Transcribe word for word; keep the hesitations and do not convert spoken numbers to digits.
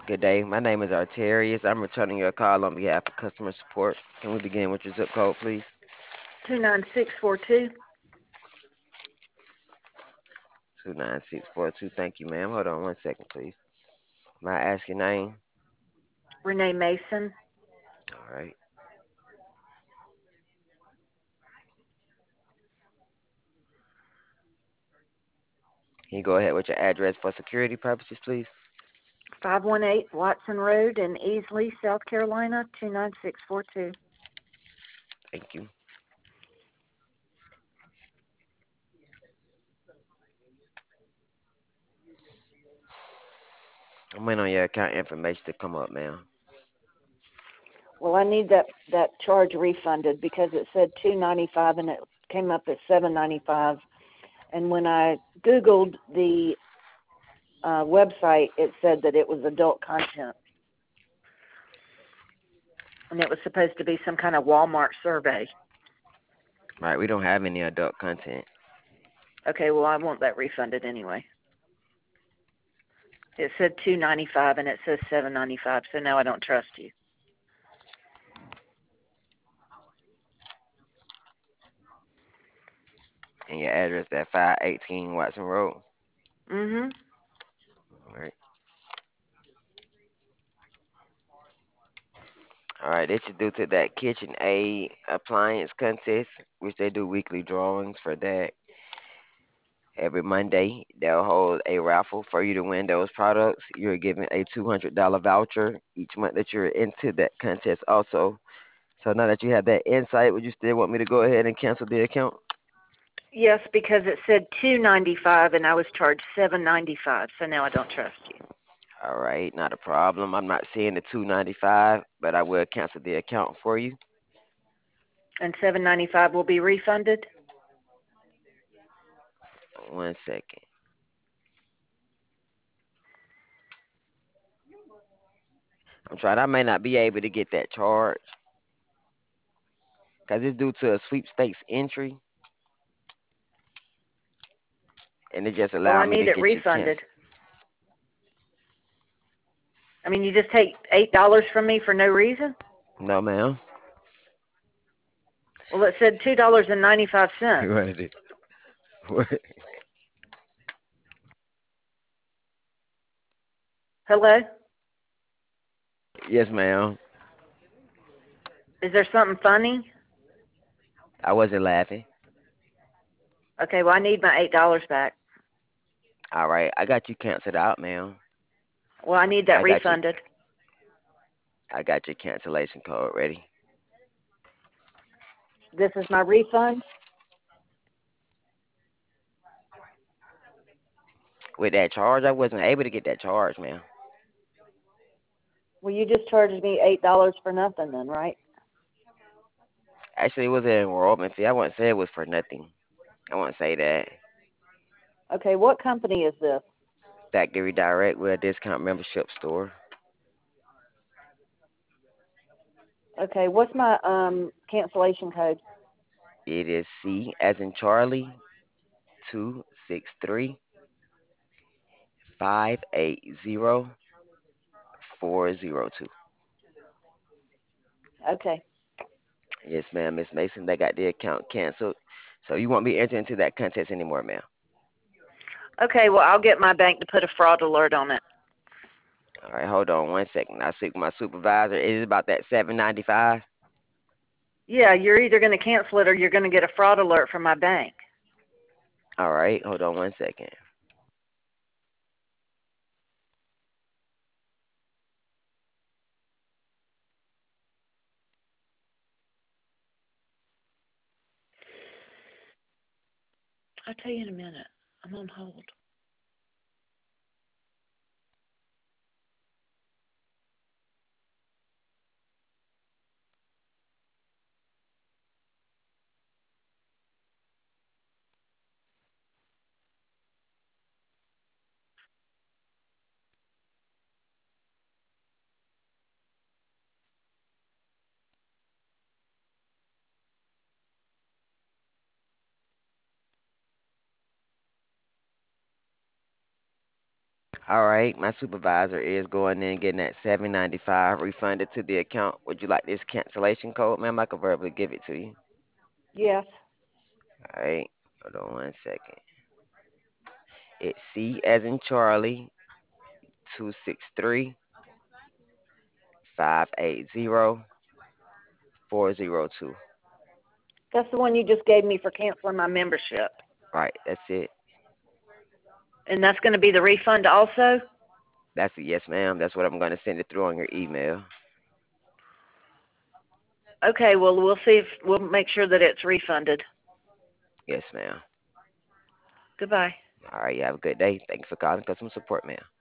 Good day. My name is Arterius. I'm returning your call on behalf of customer support. Can we begin with your zip code, please? two nine six four two. two nine six four two. Thank you, ma'am. Hold on one second, please. May I ask your name? Renee Mason. All right. Can you go ahead with your address for security purposes, please? five one eight Watson Road in Easley, South Carolina, two nine six four two. Thank you. I'm waiting on your account information to come up, ma'am. Well, I need that, that charge refunded because it said two ninety five and it came up as seven ninety five. And when I Googled the uh, website, it said that it was adult content. And it was supposed to be some kind of Walmart survey. Right, we don't have any adult content. Okay, well, I want that refunded anyway. It said two ninety five and it says seven ninety five, so now I don't trust you. And your address at five eighteen Watson Road. Mhm. All right. All right, this is due to that KitchenAid appliance contest, which they do weekly drawings for that. Every Monday, they'll hold a raffle for you to win those products. You're given a two hundred dollars voucher each month that you're into that contest also. So now that you have that insight, would you still want me to go ahead and cancel the account? Yes, because it said two ninety five and I was charged seven ninety five, so now I don't trust you. All right, not a problem. I'm not seeing the two ninety-five, but I will cancel the account for you. And seven ninety five will be refunded? One second. I'm trying. I may not be able to get that charge because it's due to a sweepstakes entry, and it just Well, I allowed me to need it get you refunded. canceled. I mean, you just take eight dollars from me for no reason? No, ma'am. Well, it said two dollars and ninety five cents. What is it? What? Hello? Yes, ma'am. Is there something funny? I wasn't laughing. Okay, well, I need my eight dollars back. All right, I got you canceled out, ma'am. Well, I need that I got you. refunded. I got your cancellation code ready. This is my refund? With that charge, I wasn't able to get that charge, ma'am. Well, you just charged me eight dollars for nothing then, right? Actually, it was an enrollment fee. I wouldn't say it was for nothing. I wouldn't say that. Okay, what company is this? Factory Direct, we're a discount membership store. Okay, what's my um cancellation code? It is C as in Charlie two six three five eight zero four zero two. Okay. Yes, ma'am, Miss Mason. They got the account canceled. So you won't be entering into that contest anymore, ma'am. Okay, well, I'll get my bank to put a fraud alert on it. All right, hold on one second. I speak with my supervisor. It is about that seven ninety five. Yeah, you're either going to cancel it or you're going to get a fraud alert from my bank. All right, hold on one second. I'll tell you in a minute. I'm on hold. All right, my supervisor is going in and getting that seven ninety-five refunded to the account. Would you like this cancellation code, ma'am? I can verbally give it to you. Yes. All right, hold on one second. It's C as in Charlie, two six three five eight zero four zero two. That's the one you just gave me for canceling my membership. Right, that's it. And that's going to be the refund also? That's it. Yes, ma'am. That's what I'm going to send it through on your email. Okay, well, we'll see if we'll make sure that it's refunded. Yes, ma'am. Goodbye. All right, you have a good day. Thank you for calling customer support, ma'am.